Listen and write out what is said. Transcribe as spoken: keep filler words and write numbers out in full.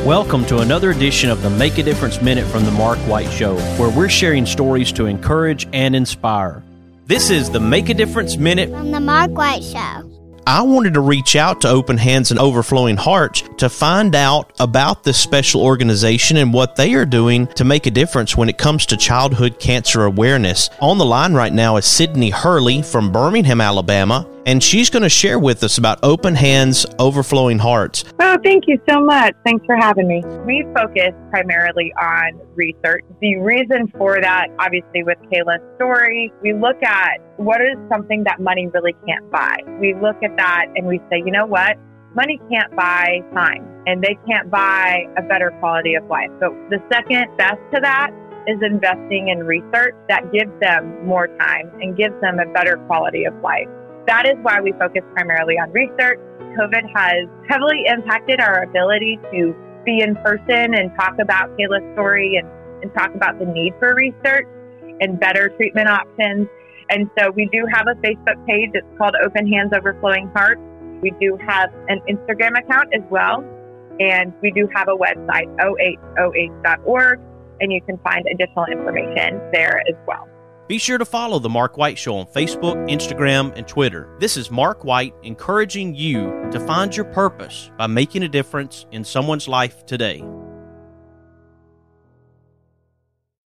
Welcome to another edition of the Make a Difference Minute from the Mark White Show, where we're sharing stories to encourage and inspire. This is the Make a Difference Minute from the Mark White Show. I wanted to reach out to Open Hands and Overflowing Hearts to find out about this special organization and what they are doing to make a difference when it comes to childhood cancer awareness. On the line right now is Sydney Hurley from Birmingham, Alabama, and she's going to share with us about Open Hands, Overflowing Hearts. Oh, thank you so much. Thanks for having me. We focus primarily on research. The reason for that, obviously with Kayla's story, we look at what is something that money really can't buy. We look at that and we say, you know what? Money can't buy time, and they can't buy a better quality of life. So the second best to that is investing in research that gives them more time and gives them a better quality of life. That is why we focus primarily on research. COVID has heavily impacted our ability to be in person and talk about Kayla's story and, and talk about the need for research and better treatment options. And so we do have a Facebook page. It's called Open Hands Overflowing Hearts. We do have an Instagram account as well. And we do have a website, O H O H dot org, and you can find additional information there as well. Be sure to follow The Mark White Show on Facebook, Instagram, and Twitter. This is Mark White encouraging you to find your purpose by making a difference in someone's life today.